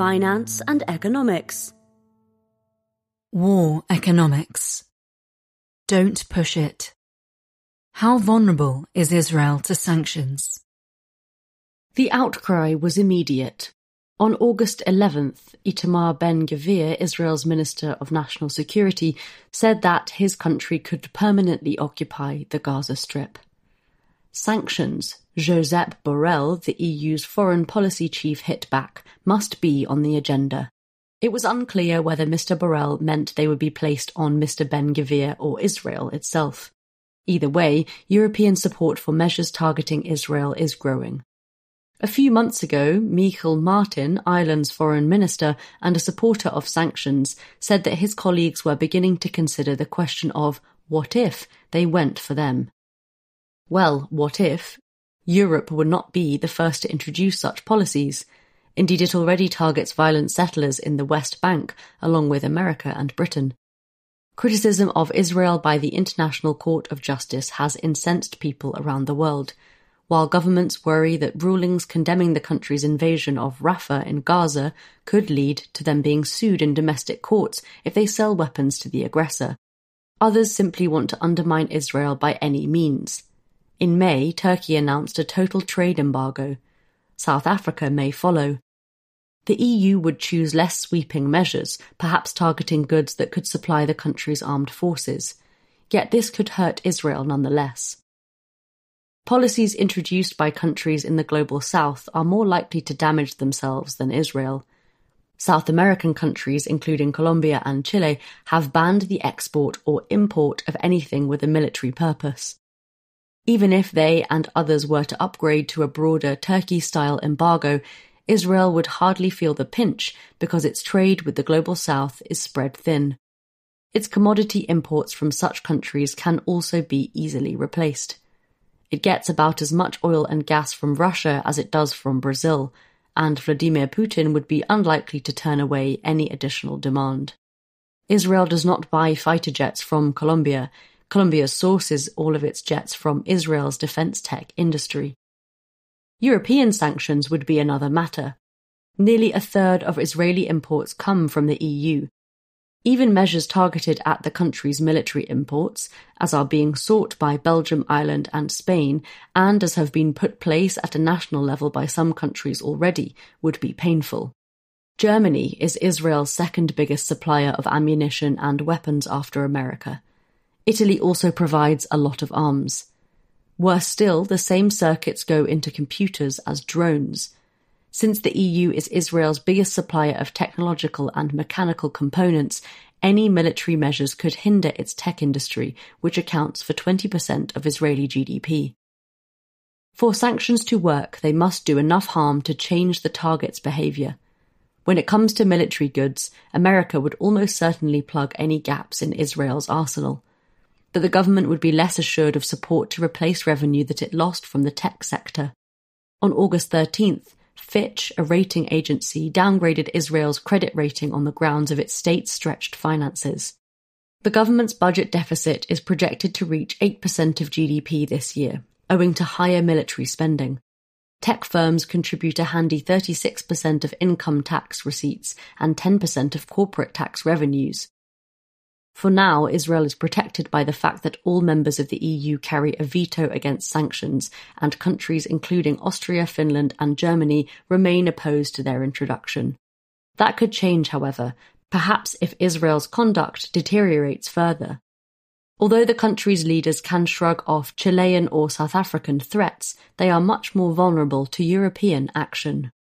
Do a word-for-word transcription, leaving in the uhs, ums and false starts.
finance and economics. War economics. Don't push it. How vulnerable is Israel to sanctions? The outcry was immediate. On August eleventh, Itamar Ben-Gvir, Israel's Minister of National Security, said that his country could permanently occupy the Gaza Strip. Sanctions, Josep Borrell, the E U's foreign policy chief, hit back, must be on the agenda. It was unclear whether Mister Borrell meant they would be placed on Mister Ben-Gvir or Israel itself. Either way, European support for measures targeting Israel is growing. A few months ago, Michael Martin, Ireland's foreign minister and a supporter of sanctions, said that his colleagues were beginning to consider the question of what if they went for them. Well, what if? Europe would not be the first to introduce such policies. Indeed, it already targets violent settlers in the West Bank, along with America and Britain. Criticism of Israel by the International Court of Justice has incensed people around the world, while governments worry that rulings condemning the country's invasion of Rafah in Gaza could lead to them being sued in domestic courts if they sell weapons to the aggressor. Others simply want to undermine Israel by any means. In May, Turkey announced a total trade embargo. South Africa may follow. The E U would choose less sweeping measures, perhaps targeting goods that could supply the country's armed forces. Yet this could hurt Israel nonetheless. Policies introduced by countries in the global south are more likely to damage themselves than Israel. South American countries, including Colombia and Chile, have banned the export or import of anything with a military purpose. Even if they and others were to upgrade to a broader Turkey-style embargo, Israel would hardly feel the pinch because its trade with the global south is spread thin. Its commodity imports from such countries can also be easily replaced. It gets about as much oil and gas from Russia as it does from Brazil, and Vladimir Putin would be unlikely to turn away any additional demand. Israel does not buy fighter jets from Colombia. Colombia sources all of its jets from Israel's defense tech industry. European sanctions would be another matter. Nearly a third of Israeli imports come from the E U. Even measures targeted at the country's military imports, as are being sought by Belgium, Ireland and Spain, and as have been put place at a national level by some countries already, would be painful. Germany is Israel's second biggest supplier of ammunition and weapons after America. Italy also provides a lot of arms. Worse still, the same circuits go into computers as drones. Since the E U is Israel's biggest supplier of technological and mechanical components, any military measures could hinder its tech industry, which accounts for twenty percent of Israeli G D P. For sanctions to work, they must do enough harm to change the target's behavior. When it comes to military goods, America would almost certainly plug any gaps in Israel's arsenal. But the government would be less assured of support to replace revenue that it lost from the tech sector. On August thirteenth, Fitch, a rating agency, downgraded Israel's credit rating on the grounds of its state-stretched finances. The government's budget deficit is projected to reach eight percent of G D P this year, owing to higher military spending. Tech firms contribute a handy thirty-six percent of income tax receipts and ten percent of corporate tax revenues. For now, Israel is protected by the fact that all members of the E U carry a veto against sanctions, and countries including Austria, Finland and Germany remain opposed to their introduction. That could change, however, perhaps if Israel's conduct deteriorates further. Although the country's leaders can shrug off Chilean or South African threats, they are much more vulnerable to European action.